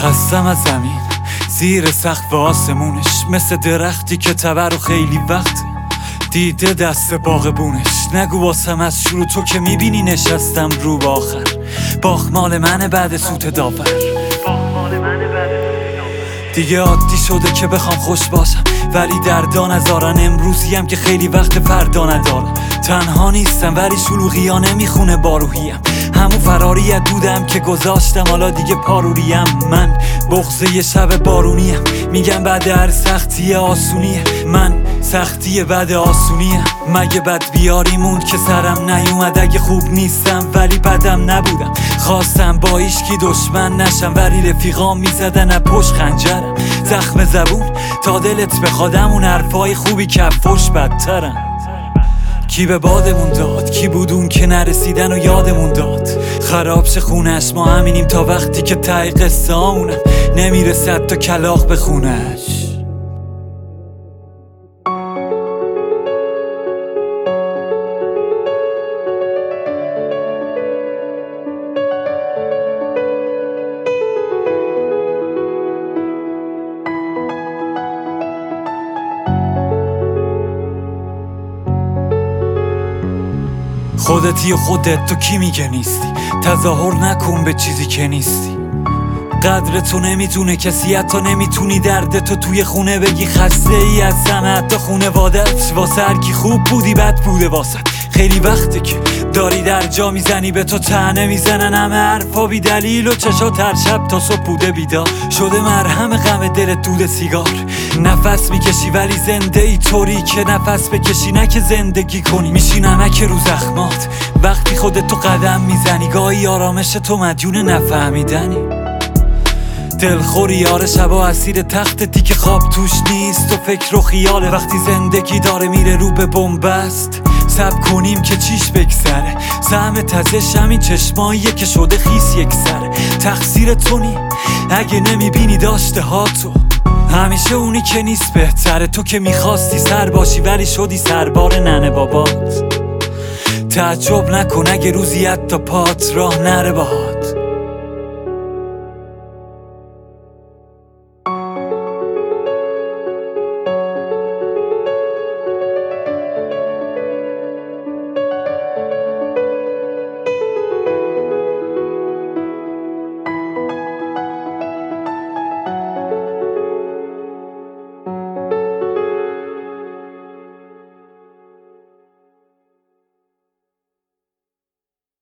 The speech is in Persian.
خستم از زمین زیر سقف آسمونش، مثل درختی که تبر و خیلی وقت دیده دست باغبونش. نگو واسم از شروع، تو که میبینی نشستم رو به آخر. باغ مال منه بعد سوت داور. دیگه عادی شده که بخوام خوش باشم، ولی دردا نذارن امروزیم که خیلی وقت فردا ندارم. تنها نیستم ولی شلوغی ها نمیخونه با روحیم. همون فراریت بودم که گذاشتم، حالا دیگه پاروریم. من بغضه شب بارونیم، میگم بعد هر سختی آسونیه. من سختی بعد آسونیه. مگه بد بیاریمون که سرم نیومد؟ اگه خوب نیستم ولی بدم نبودم. خواستم با ایشکی دشمن نشم، ولی رفیقام میزدن از پشت خنجرم. زخم زبون تا دلت بخوادم، اون حرفای خوبی که فوش بدترم. کی به بادمون داد؟ کی بود اون که نرسیدن و یادمون داد؟ خراب شه خونش، ما همینیم تا وقتی که ته قصه هامونم نمیرسد تا کلاغ به خونش. خودتی و خودت، تو کی میگه نیستی؟ تظاهر نکن به چیزی که نیستی. قدر تو نمیتونه کسی، حتی نمیتونی درد تو توی خونه بگی. خسته ای از همه، حتی خونوادت. واسه هر کی خوب بودی بد بوده واسه. خیلی وقته که داری در جا میزنی، به تو طعنه میزنن همه حرفا بی دلیل، و چشات هر شب تا صبح بوده بیدار. شده مرهم غم دلت دود سیگار. نفس میکشی ولی زنده ای طوری که نفس بکشی نه که زندگی کنی. میشی نمک رو زخمات وقتی خودت تو قدم میزنی. گاهی آرامش تو مدیون نفهمیدنی. دلخوری یار شبا اسیر تختتی که خواب توش نیست و فکر و خیاله. وقتی زندگی داره میره رو به بنبست، صبر کنیم که چیش بگذره. سهم تزش همین چشماییه که شده خیس یک سره. تقصیر تو نی اگه نمیبینی داشته ها تو. همیشه اونی که نیست بهتره. تو که میخواستی سر باشی ولی شدی سربار ننه بابات. تعجب نکن اگه روزی حتی پات راه نره باهات.